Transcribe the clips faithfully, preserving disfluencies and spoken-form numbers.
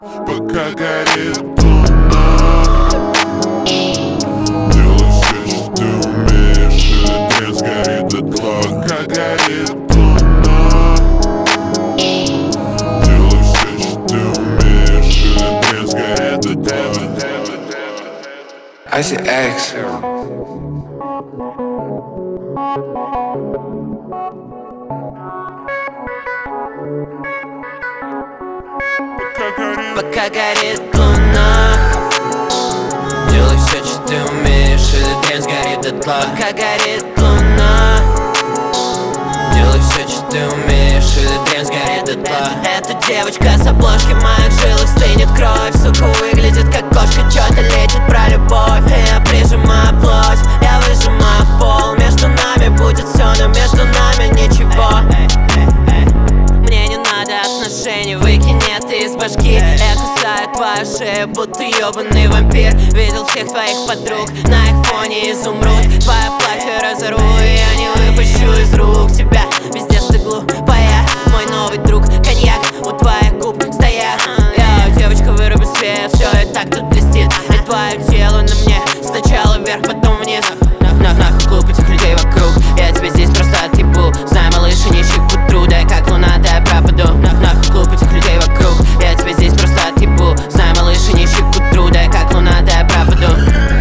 Пока горит луна, делай все, что ты умеешь, или трен сгорит дотла. Пока горит луна, делай все, что ты умеешь, или трен сгорит дотла. I see X. Пока горит луна, делай все, что ты умеешь, или трен сгорит дотла. Пока горит луна, делай все, что ты умеешь, или трен сгорит дотла. Эта девочка с обложки в моих жилах стынет кровь. Сука выглядит как кошка, чё-то лечит про любовь. И я прижимаю плоть, я выжимаю в пол. Между нами будет все, но между нами ничего. Мне не надо отношений, выкинь это из башки. Я кусаю твою шею, будто ёбаный вампир. Видел всех твоих подруг, на их фоне изумруд. Твое платье разорву, и я не выпущу из рук тебя. Везде ты глупая, мой новый друг. Коньяк у твоих губ стоят. Я, девочка, выруби свет, все и так тут блестит. И твое тело на мне, сначала вверх, потом вниз. Нах, нах, нахуй клуб этих людей вокруг. Я тебя здесь просто отъебу. Знай, малыш, и не щик утру. Дай как луна, дай пропаду. Нах, нахуй клуб этих людей вокруг. Я тебя здесь просто отъебу. Знай, малыш, и не щик утру. Дай как луна, дай пропаду.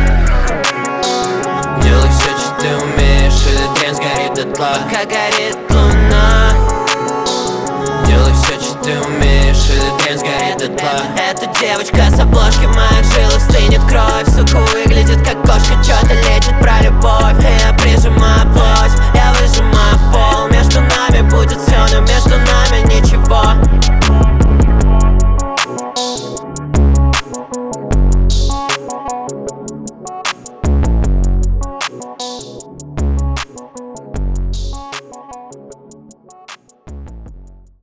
Делай все, что ты умеешь, или трен сгорит дотла. Пока горит луна, делай все, что ты умеешь, или трен сгорит дотла. Эта девочка с обложки в моих жилах стынет кровь. Сука выглядит как кошка, чё-то лечит про любовь. И я прижимаю плоть, я выжимаю в пол. Между нами будет все, но между нами ничего.